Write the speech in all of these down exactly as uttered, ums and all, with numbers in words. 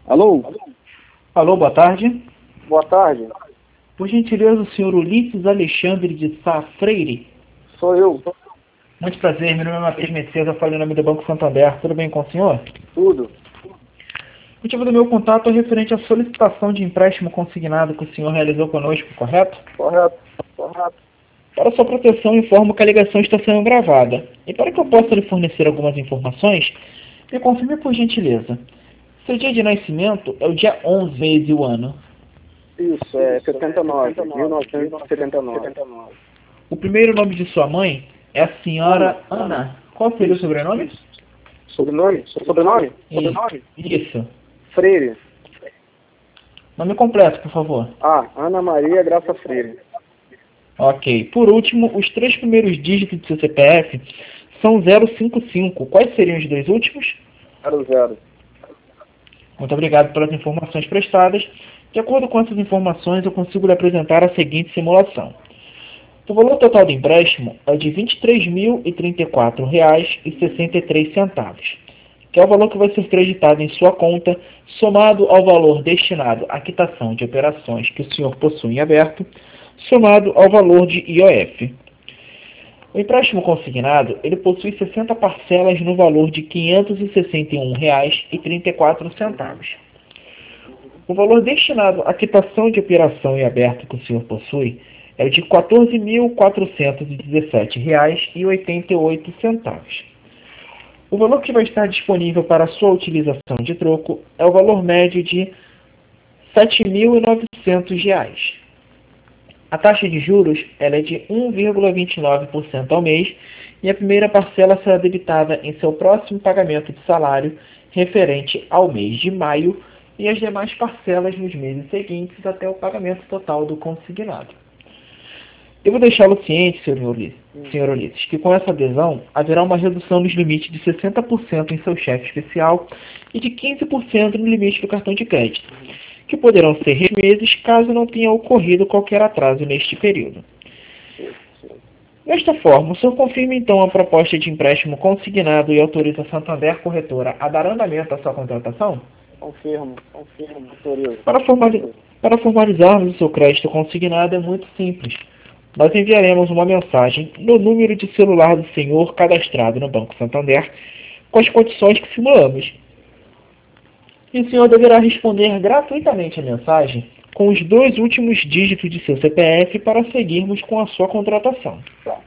Alô? Alô, boa tarde. Boa tarde. Por gentileza, o senhor Ulisses Alexandre de Sá Freire? Sou eu. Muito prazer, meu nome é Matheus Messias, eu falo em nome do Banco Santander. Tudo bem com o senhor? Tudo. O motivo do meu contato é referente à solicitação de empréstimo consignado que o senhor realizou conosco, correto? Correto. Correto. Para sua proteção, informo que a ligação está sendo gravada. E para que eu possa lhe fornecer algumas informações, me confirme por gentileza. Seu dia de nascimento é o dia onze, mês e o ano. Isso, é setenta e nove, mil novecentos e setenta e nove. O primeiro nome de sua mãe é a senhora Ana. Ana. Qual seria o sobrenome? Sobrenome? Sobrenome? Sobrenome? Isso. Freire. Nome completo, por favor. Ah, Ana Maria Graça Freire. Ok. Por último, os três primeiros dígitos do seu C P F são zero cinco cinco. Quais seriam os dois últimos? Zero zero. Muito obrigado pelas informações prestadas. De acordo com essas informações, eu consigo lhe apresentar a seguinte simulação. O valor total do empréstimo é de vinte e três mil e trinta e quatro reais e sessenta e três centavos, que é o valor que vai ser creditado em sua conta, somado ao valor destinado à quitação de operações que o senhor possui em aberto, somado ao valor de I O F. O empréstimo consignado, ele possui sessenta parcelas no valor de quinhentos e sessenta e um reais e trinta e quatro centavos. O valor destinado à quitação de operação em aberto que o senhor possui é de quatorze mil quatrocentos e dezessete reais e oitenta e oito centavos. O valor que vai estar disponível para a sua utilização de troco é o valor médio de sete mil e novecentos reais. A taxa de juros ela é de um vírgula vinte e nove por cento ao mês e a primeira parcela será debitada em seu próximo pagamento de salário referente ao mês de maio e as demais parcelas nos meses seguintes até o pagamento total do consignado. Eu vou deixá-lo ciente, senhor Ulisses, senhor Ulisses, que com essa adesão haverá uma redução nos limites de sessenta por cento em seu cheque especial e de quinze por cento no limite do cartão de crédito, que poderão ser remeses caso não tenha ocorrido qualquer atraso neste período. Desta forma, o senhor confirma então a proposta de empréstimo consignado e autoriza a Santander Corretora a dar andamento à sua contratação? Confirmo. Confirmo. Autorizo. Para, formali para formalizarmos o seu crédito consignado é muito simples. Nós enviaremos uma mensagem no número de celular do senhor cadastrado no Banco Santander com as condições que simulamos. E o senhor deverá responder gratuitamente a mensagem com os dois últimos dígitos de seu C P F para seguirmos com a sua contratação.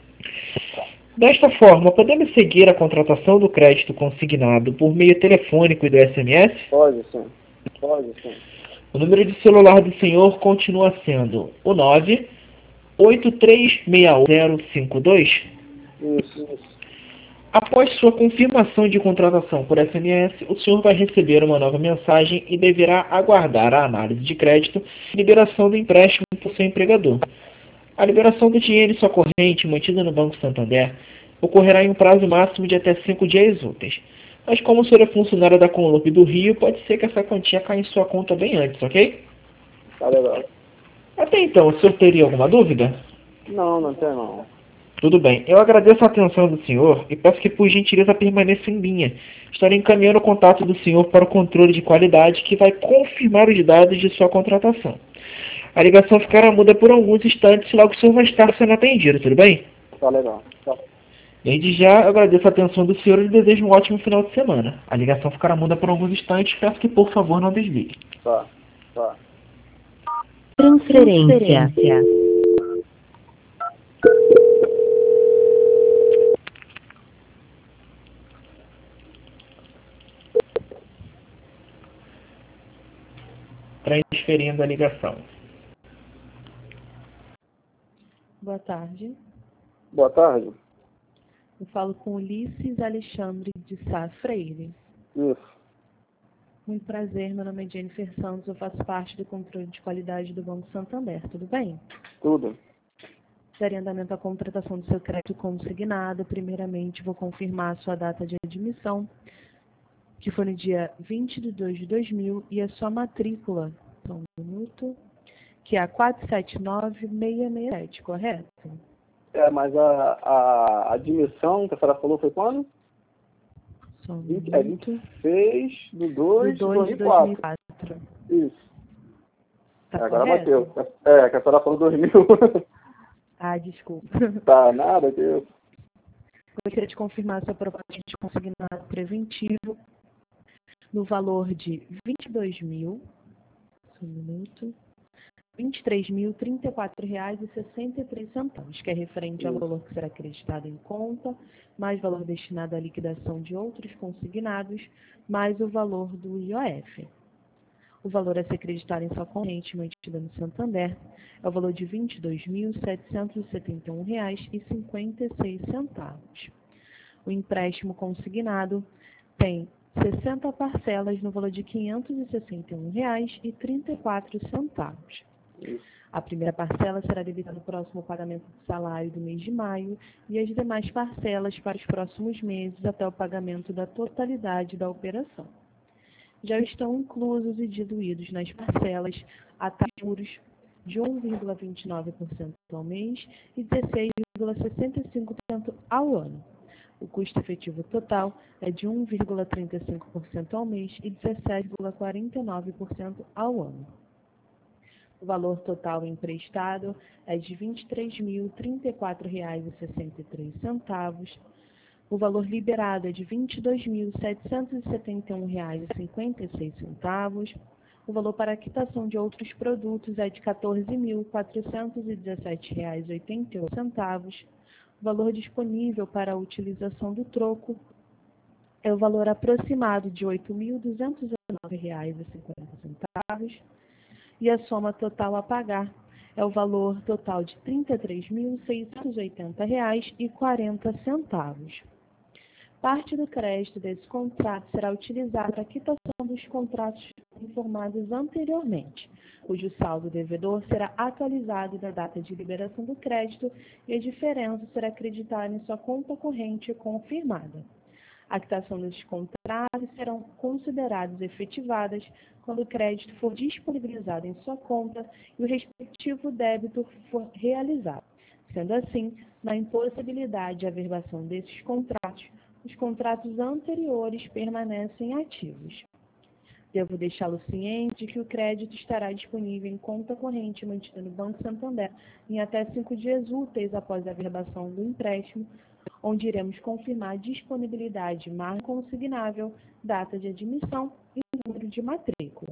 Desta forma, podemos seguir a contratação do crédito consignado por meio telefônico e do S M S? Pode sim. Pode sim. O número de celular do senhor continua sendo o nove oito três seis um zero cinco dois. Isso, isso. Após sua confirmação de contratação por S M S, o senhor vai receber uma nova mensagem e deverá aguardar a análise de crédito e liberação do empréstimo por seu empregador. A liberação do dinheiro em sua corrente mantida no Banco Santander ocorrerá em um prazo máximo de até cinco dias úteis. Mas como o senhor é funcionário da Conlup do Rio, pode ser que essa quantia caia em sua conta bem antes, ok? Tá legal. Até então, o senhor teria alguma dúvida? Não, não tem não. Tudo bem. Eu agradeço a atenção do senhor e peço que, por gentileza, permaneça em linha. Estarei encaminhando o contato do senhor para o controle de qualidade que vai confirmar os dados de sua contratação. A ligação ficará muda por alguns instantes, logo o senhor vai estar sendo atendido, tudo bem? Tá legal. Tá. Desde já, eu agradeço a atenção do senhor e desejo um ótimo final de semana. A ligação ficará muda por alguns instantes, peço que, por favor, não desligue. Tá. Tá. Transferência. Transferindo a ligação. Boa tarde. Boa tarde. Eu falo com Ulisses Alexandre de Sá Freire. Isso. Muito prazer, meu nome é Jennifer Santos, eu faço parte do controle de qualidade do Banco Santander, tudo bem? Tudo. Daria andamento à contratação do seu crédito consignado. Primeiramente, vou confirmar a sua data de admissão, que foi no dia vinte de dois de dois mil, e a sua matrícula, só um minuto, que é a quatro sete nove seis seis sete, correto? É, mas a, a admissão que a senhora falou foi quando? Só um vinte, é minuto. vinte e seis do dois de Do dois dois de mil e quatro. dois mil e quatro. Isso. Tá Agora correto? bateu. É, que a senhora falou dois mil. Ah, desculpa. Tá, nada, Deus. Gostaria de confirmar sua proposta de consignado preventivo no valor de vinte e dois mil, só um minuto, vinte e três mil, trinta e quatro reais e sessenta e três centavos, que é referente ao Isso. valor que será acreditado em conta, mais valor destinado à liquidação de outros consignados, mais o valor do I O F. O valor a ser acreditado em sua corrente mantida no Santander é o valor de vinte e dois mil, setecentos e setenta e um reais e cinquenta e seis centavos. O empréstimo consignado tem sessenta parcelas no valor de quinhentos e sessenta e um reais e trinta e quatro centavos. A primeira parcela será debida no próximo pagamento do salário do mês de maio e as demais parcelas para os próximos meses até o pagamento da totalidade da operação. Já estão inclusos e diluídos nas parcelas a taxa de juros de um vírgula vinte e nove por cento ao mês e dezesseis vírgula sessenta e cinco por cento ao ano. O custo efetivo total é de um vírgula trinta e cinco por cento ao mês e dezessete vírgula quarenta e nove por cento ao ano. O valor total emprestado é de vinte e três mil, trinta e quatro reais e sessenta e três centavos. O valor liberado é de vinte e dois mil, setecentos e setenta e um reais e cinquenta e seis centavos. O valor para a quitação de outros produtos é de quatorze mil, quatrocentos e dezessete reais e oitenta e oito centavos. O valor disponível para a utilização do troco é o valor aproximado de oito mil, duzentos e nove reais e cinquenta centavos. E a soma total a pagar é o valor total de trinta e três mil, seiscentos e oitenta reais e quarenta centavos. Parte do crédito desse contrato será utilizada para a quitação dos contratos informados anteriormente, cujo saldo devedor será atualizado na data de liberação do crédito e a diferença será acreditada em sua conta corrente confirmada. A quitação desses contratos serão consideradas efetivadas quando o crédito for disponibilizado em sua conta e o respectivo débito for realizado. Sendo assim, na impossibilidade de averbação desses contratos, os contratos anteriores permanecem ativos. Devo deixá-lo ciente de que o crédito estará disponível em conta corrente mantida no Banco Santander em até cinco dias úteis após a averbação do empréstimo, onde iremos confirmar a disponibilidade de margem consignável, data de admissão e número de matrícula.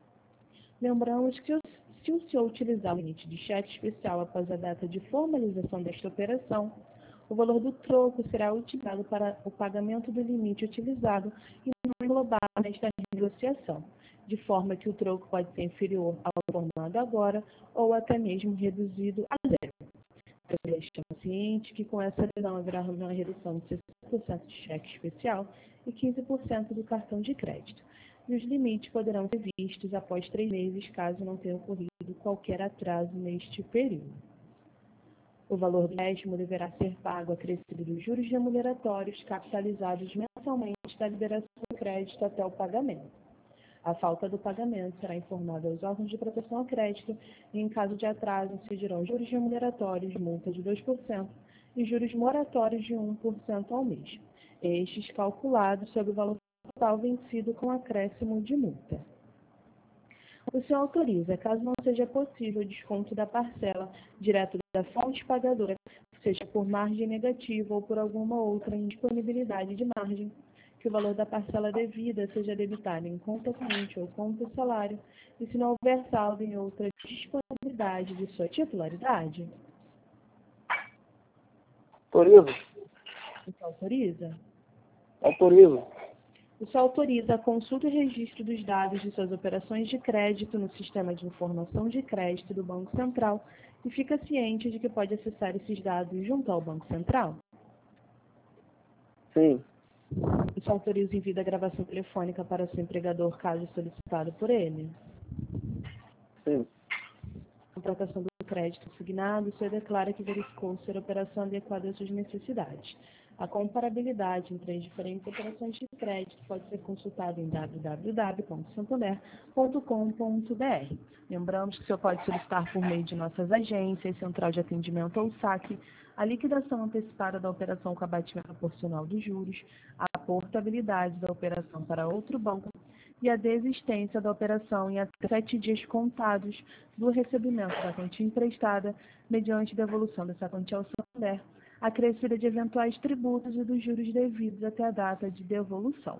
Lembramos que se o senhor utilizar o limite de cheque especial após a data de formalização desta operação, o valor do troco será utilizado para o pagamento do limite utilizado e não englobado nesta negociação, de forma que o troco pode ser inferior ao formado agora ou até mesmo reduzido a zero. Estamos cientes que com essa adesão haverá uma redução de sessenta por cento de cheque especial e quinze por cento do cartão de crédito. E os limites poderão ser vistos após três meses, caso não tenha ocorrido qualquer atraso neste período. O valor do empréstimo deverá ser pago acrescido dos juros remuneratórios capitalizados mensalmente da liberação do crédito até o pagamento. A falta do pagamento será informada aos órgãos de proteção ao crédito e, em caso de atraso, incidirão juros remuneratórios, multa de dois por cento e juros moratórios de um por cento ao mês, estes calculados sobre o valor total vencido com acréscimo de multa. O senhor autoriza, caso não seja possível o desconto da parcela direto da fonte pagadora, seja por margem negativa ou por alguma outra indisponibilidade de margem, que o valor da parcela devida seja debitado em conta corrente ou conta salário, e se não houver saldo em outra disponibilidade de sua titularidade? Autorizo. O senhor autoriza? Autorizo. O senhor autoriza a consulta e registro dos dados de suas operações de crédito no Sistema de Informação de Crédito do Banco Central e fica ciente de que pode acessar esses dados junto ao Banco Central? Sim. O senhor autoriza o envio da gravação telefônica para o seu empregador, caso solicitado por ele? Sim. Contratação do crédito consignado, o senhor declara que verificou ser a operação adequada às suas necessidades. A comparabilidade entre as diferentes operações de crédito pode ser consultada em w w w ponto santander ponto com ponto b r. Lembramos que o senhor pode solicitar por meio de nossas agências, central de atendimento ou saque, a liquidação antecipada da operação com abatimento proporcional dos juros, a portabilidade da operação para outro banco e a desistência da operação em até sete dias contados do recebimento da quantia emprestada, mediante devolução dessa quantia ao Santander, acrescida de eventuais tributos e dos juros devidos até a data de devolução.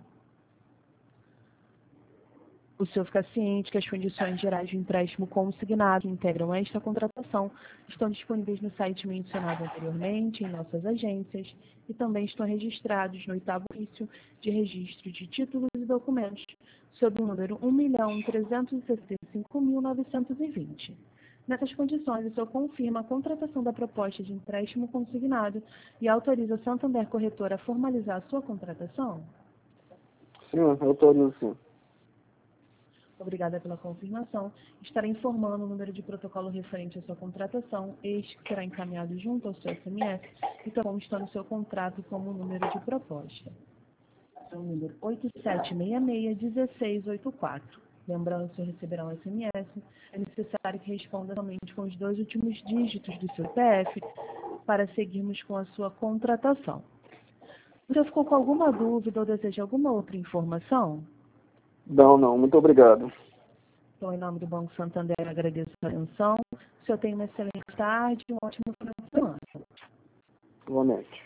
O senhor fica ciente que as condições gerais de empréstimo consignado que integram esta contratação estão disponíveis no site mencionado anteriormente, em nossas agências, e também estão registrados no oitavo ofício de registro de títulos e documentos, sob o número um milhão trezentos e sessenta e cinco mil novecentos e vinte. Nessas condições, o senhor confirma a contratação da proposta de empréstimo consignado e autoriza a Santander Corretora a formalizar a sua contratação? Sim, eu autorizo sim. Obrigada pela confirmação. Estarei informando o número de protocolo referente à sua contratação, este que será encaminhado junto ao seu S M S e também está no seu contrato como número de proposta. É o número oito sete seis seis, um seis oito quatro. Lembrando que o senhor receberá um S M S, é necessário que responda somente com os dois últimos dígitos do seu C P F para seguirmos com a sua contratação. Você ficou com alguma dúvida ou deseja alguma outra informação? Não, não, muito obrigado. Então, em nome do Banco Santander, agradeço a atenção. O senhor tenha uma excelente tarde e um ótimo final de semana. Igualmente.